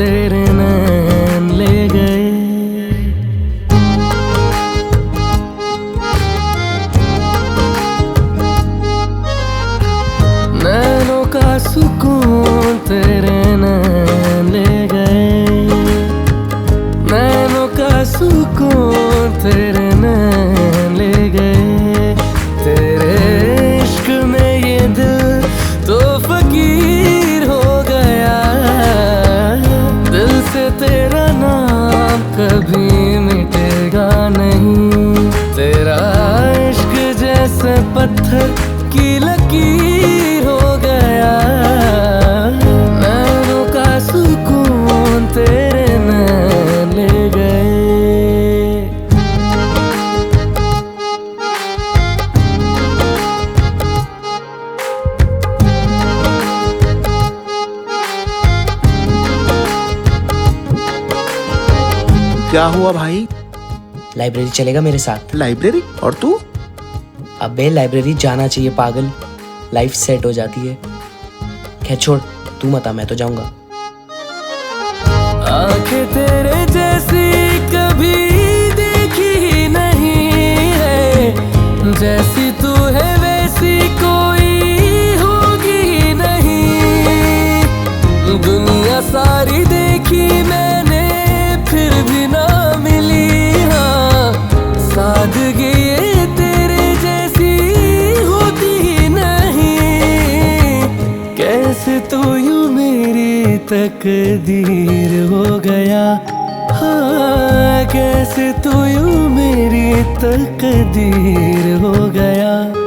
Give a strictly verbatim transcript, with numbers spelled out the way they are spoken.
तेरे नैन ले गए। नैनों का सुकून तेरे नैन ले गए। नैनों का सुकून तेरे नैन ले गए। तेरे इश्क में ये दिल तो फकीर हो गया। दिल से तेरा नाम कभी मिटेगा नहीं। तेरा इश्क जैसे पत्थर की लकीर हो गया। नैनों का सुकून तेरे नैन ले गए। क्या हुआ भाई? लाइब्रेरी चलेगा मेरे साथ? लाइब्रेरी? और तू? अबे लाइब्रेरी जाना चाहिए पागल, लाइफ सेट हो जाती है। खैर छोड़, तू मत आ, मैं तो जाऊंगा। आंखें तेरे जैसी कभी देखी ही नहीं है। जैसी तू है वैसी कोई होगी नहीं। दुनिया सारी देखी मैंने फिर भी ना मिली। हाँ, सादगी ये तेरे जैसी होती ही नहीं। कैसे तू यूं मेरी तकदीर हो गया। हाँ, कैसे तू यूं मेरी तकदीर हो गया।